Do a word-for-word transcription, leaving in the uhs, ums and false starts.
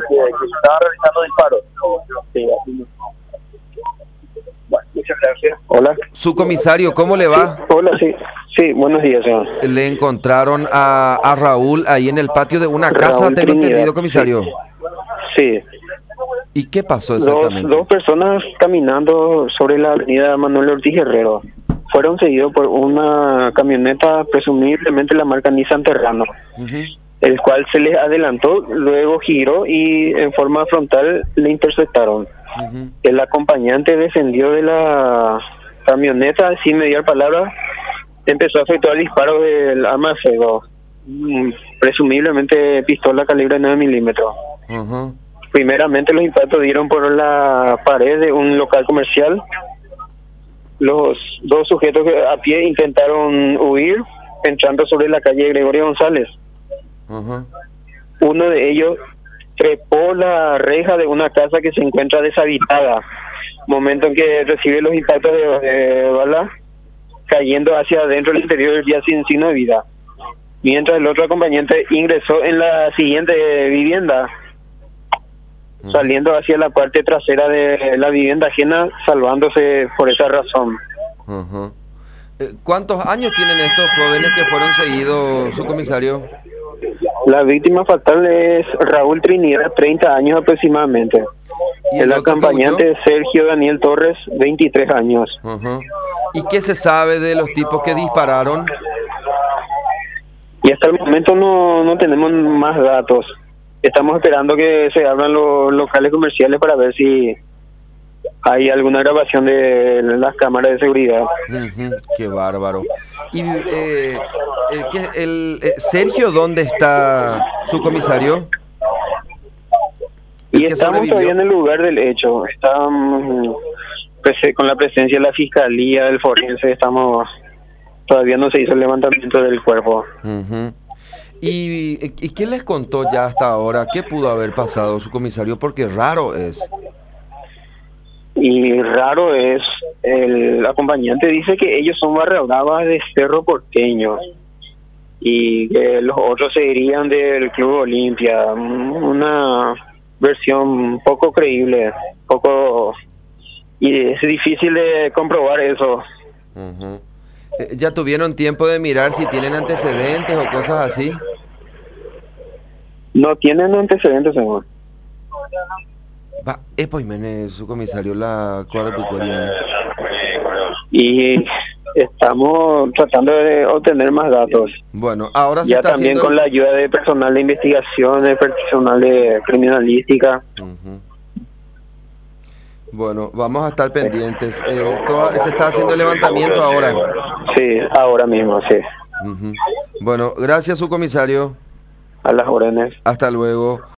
que, que se estaban realizando disparos. Sí, así mismo. Bueno, muchas gracias. Hola. Subcomisario, ¿cómo le va? Sí, hola, sí. Sí, buenos días, señor. Le encontraron a, a Raúl ahí en el patio de una casa, Raúl tengo Trinidad, entendido, comisario. Sí. ¿Y qué pasó Dos, exactamente? dos personas caminando sobre la avenida Manuel Ortiz Guerrero. Fueron seguidos por una camioneta, presumiblemente la marca Nissan Terrano, Uh-huh. el cual se les adelantó, luego giró y en forma frontal le interceptaron. Uh-huh. El acompañante descendió de la camioneta sin mediar palabra, empezó a efectuar disparos del arma de fuego, mm, presumiblemente pistola calibre nueve milímetros. Uh-huh. Primeramente los impactos dieron por la pared de un local comercial. Los dos sujetos que a pie intentaron huir entrando sobre la calle Gregorio González. Uh-huh. Uno de ellos trepó la reja de una casa que se encuentra deshabitada, momento en que recibe los impactos de, de bala, cayendo hacia adentro del interior ya sin signo de vida. Mientras el otro acompañante ingresó en la siguiente vivienda, uh-huh, saliendo hacia la parte trasera de la vivienda ajena, salvándose por esa razón. Uh-huh. Eh, ¿Cuántos años tienen estos jóvenes que fueron seguidos, subcomisario? La víctima fatal es Raúl Trinidad, treinta años aproximadamente. ¿Y el el acompañante es Sergio Daniel Torres, veintitrés años. Uh-huh. ¿Y qué se sabe de los tipos que dispararon? Y hasta el momento no, no tenemos más datos. Estamos esperando que se abran los locales comerciales para ver si hay alguna grabación de las cámaras de seguridad. Uh-huh. Qué bárbaro. ¿Y eh, el, ¿qué, el, eh, Sergio dónde está, subcomisario? Y estamos todavía en el lugar del hecho. Estamos con la presencia de la fiscalía, del forense, estamos todavía no se hizo el levantamiento del cuerpo. Uh-huh. ¿Y, ¿Y qué les contó ya hasta ahora? ¿Qué pudo haber pasado, subcomisario? Porque raro es. Y raro es, el acompañante dice que ellos son barra bravas de Cerro Porteño y que los otros se irían del Club Olimpia. Una versión poco creíble, poco, y es difícil de comprobar eso. Uh-huh. ¿Ya tuvieron tiempo de mirar si tienen antecedentes o cosas así? No tienen antecedentes, señor. Va, eh, pues, mene, su comisario, la cuadra picuaria. Y estamos tratando de obtener más datos. Bueno, ahora se ya está también haciendo con el... la ayuda de personal de investigación, de personal de criminalística. Uh-huh. Bueno, vamos a estar pendientes. Eh, todo, se está haciendo el levantamiento ahora. Sí, ahora mismo, sí. Uh-huh. Bueno, gracias, subcomisario. A las órdenes. Hasta luego.